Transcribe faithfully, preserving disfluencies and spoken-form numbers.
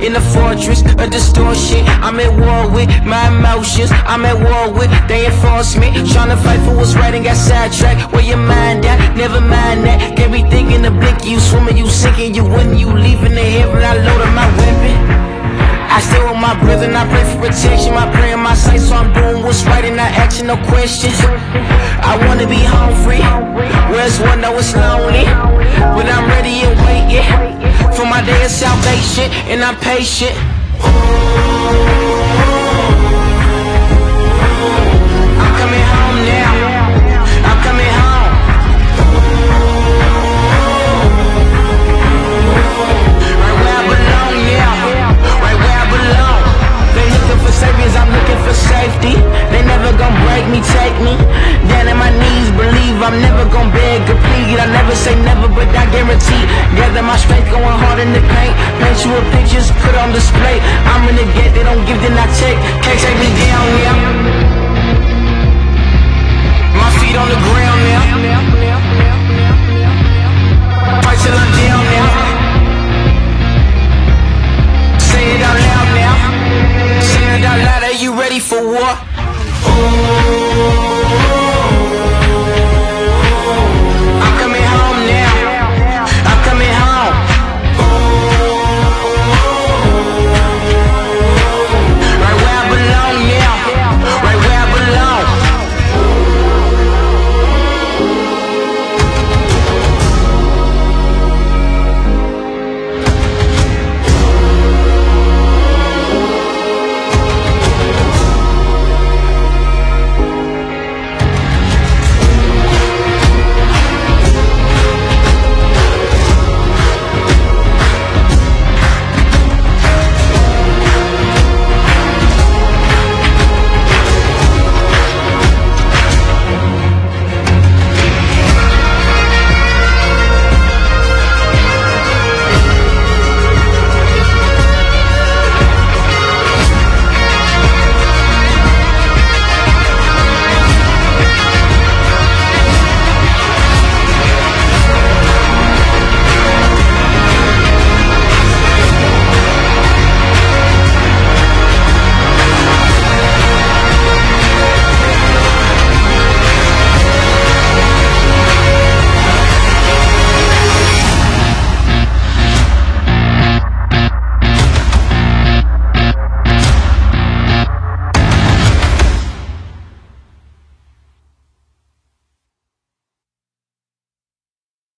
in the fortress of distortion. I'm at war with my emotions, I'm at war with they enforcement. Tryna fight for what's right and got sidetracked. Where your mind at? Never mind that. Can't be thinking the blink, you swimming, you sinking, you winning, you leaving the heaven. I loaded my weapon. I stay with my brother and I pray for protection. My prayer in my sight, so I'm doing what's right and not asking no questions. I wanna be home free, where's one know it's lonely, but I'm ready and waiting for my day of salvation, and I'm patient. I'm coming home now, I'm coming home. Right where I belong now, right where I belong. They looking for saviors, I'm looking for safety. They never gon' break me, take me down on my knees, believe I'm never gon' beg or plead. I never say never, but I guarantee. Gather my strength, going hard in the paint. Paint you with pictures, put on display. I'm in the gate, they don't give, then I take. Can't take me down, yeah. My feet on the ground now.